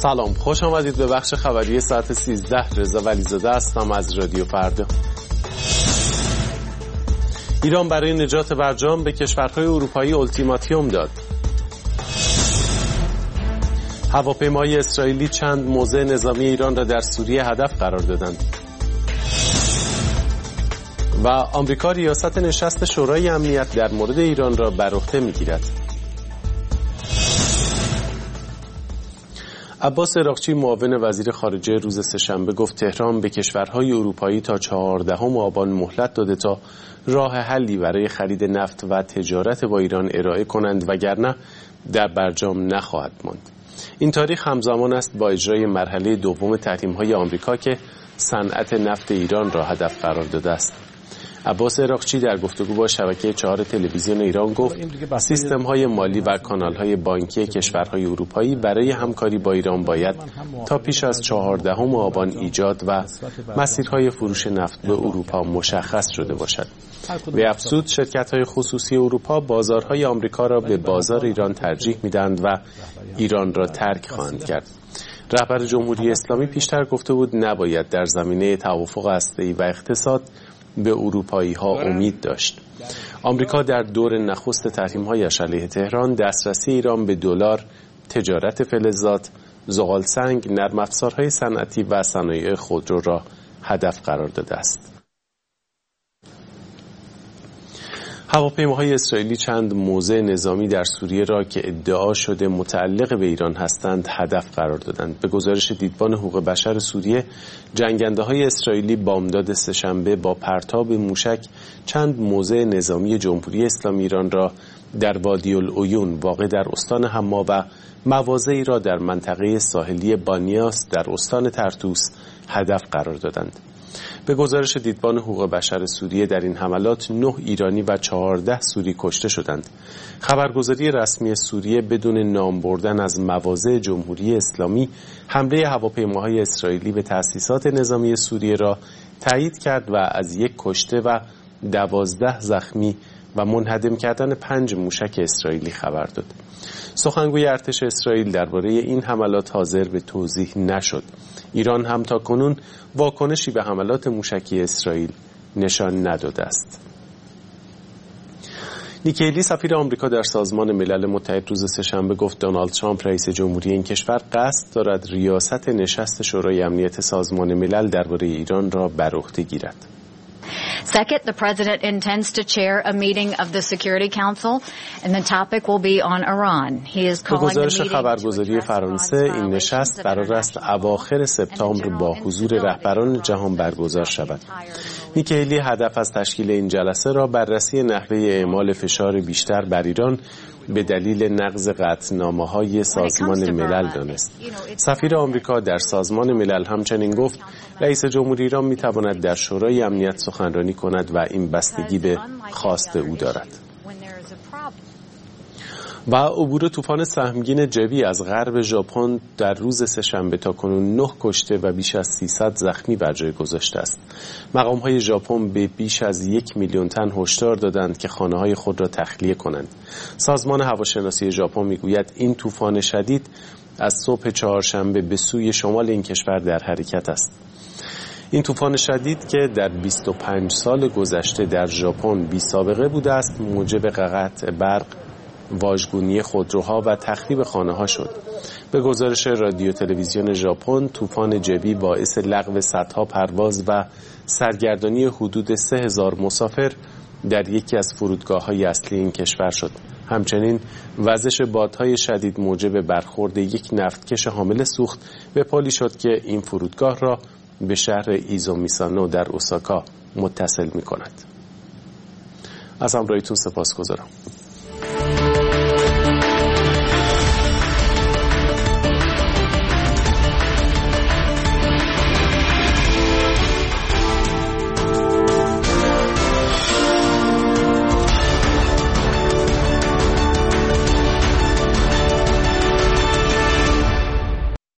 سلام، خوش آمدید به بخش خبری ساعت 13. رضا ولیزاده هستم از رادیو فردا. ایران برای نجات برجام به کشورهای اروپایی التیماتیوم داد. هواپیمای اسرائیلی چند موضع نظامی ایران را در سوریه هدف قرار دادند. و آمریکا ریاست نشست شورای امنیت در مورد ایران را بر عهده می‌گیرد. عباس عراقچی معاون وزیر خارجه روز سه‌شنبه گفت تهران به کشورهای اروپایی تا 14 آبان مهلت داده تا راه حلی برای خرید نفت و تجارت با ایران ارائه کنند وگرنه در برجام نخواهد ماند. این تاریخ همزمان است با اجرای مرحله دوم تحریم‌های آمریکا که صنعت نفت ایران را هدف قرار داده است. عباس عراقچی در گفتگو با شبکه 4 تلویزیون ایران گفت سیستم‌های مالی و کانال‌های بانکی کشورهای اروپایی برای همکاری با ایران باید تا پیش از 14 آبان ایجاد و مسیرهای فروش نفت به اروپا مشخص شده باشد. به افزود شرکت‌های خصوصی اروپا بازارهای آمریکا را به بازار ایران ترجیح می‌دهند و ایران را ترک خواهند کرد. رهبر جمهوری اسلامی پیشتر گفته بود نباید در زمینه توافق هسته‌ای و اقتصاد به اروپایی ها امید داشت. آمریکا در دور نخست تحریم‌هایش علیه تهران دسترسی ایران به دلار، تجارت فلزات، زغالسنگ، نرم افزارهای صنعتی و صنایع خودرو را هدف قرار داده است. هواپیماهای اسرائیلی چند موضع نظامی در سوریه را که ادعا شده متعلق به ایران هستند هدف قرار دادند. به گزارش دیدبان حقوق بشر سوریه، جنگنده‌های اسرائیلی بامداد سه‌شنبه با پرتاب موشک چند موضع نظامی جمهوری اسلامی ایران را در وادی العیون واقع در استان حما و مواضعی را در منطقه ساحلی بانیاس در استان طرطوس هدف قرار دادند. به گزارش دیدبان حقوق بشر سوریه در این حملات 9 ایرانی و 14 سوری کشته شدند. خبرگزاری رسمی سوریه بدون نام بردن از مواضع جمهوری اسلامی حمله هواپیماهای اسرائیلی به تأسیسات نظامی سوریه را تایید کرد و از 1 کشته و 12 زخمی و منهدم کردن 5 موشک اسرائیلی خبر داد. سخنگوی ارتش اسرائیل درباره این حملات حاضر به توضیح نشد. ایران هم تاکنون واکنشی به حملات موشکی اسرائیل نشان نداده است. نیکی هیلی سفیر آمریکا در سازمان ملل متحد روز سه‌شنبه گفت دونالد ترامپ رئیس جمهوری این کشور قصد دارد ریاست نشست شورای امنیت سازمان ملل درباره ایران را بر عهده گیرد. Second, the president intends to chair a meeting of the Security Council and the topic will be on Iran. He is calling the meeting. خبرگزاری فرانسه این نشست قرار است اواخر سپتامبر با حضور رهبران جهان برگزار شود. نیکی هیلی هدف از تشکیل این جلسه را بررسی نحوه اعمال فشار بیشتر بر ایران به دلیل نقض قطعنامه‌های سازمان ملل دانست. سفیر آمریکا در سازمان ملل همچنین گفت رئیس جمهوری ایران می‌تواند در شورای امنیت سخنرانی کند و این بستگی به خواست او دارد. و عبور طوفان سهمگین جبی از غرب ژاپن در روز سه‌شنبه تاکنون 9 کشته و بیش از 300 زخمی بر جای گذاشته است. مقام‌های ژاپن به بیش از 1 میلیون تن هشدار دادند که خانه‌های خود را تخلیه کنند. سازمان هواشناسی ژاپن می‌گوید این طوفان شدید از صبح چهارشنبه به سوی شمال این کشور در حرکت است. این طوفان شدید که در 25 سال گذشته در ژاپن بی‌سابقه بوده است، موجب قطع برق، واژگونی خودروها و تخریب خانه‌ها شد. به گزارش رادیو تلویزیون ژاپن، طوفان جبی باعث لغو صدها پرواز و سرگردانی حدود 3000 مسافر در یکی از فرودگاه‌های اصلی این کشور شد. همچنین وزش بادهای شدید موجب برخورد یک نفتکش حامل سوخت به پلی شد که این فرودگاه را به شهر ایزومیسانو در اوساکا متصل می‌کند. از همراهیتون سپاسگزارم.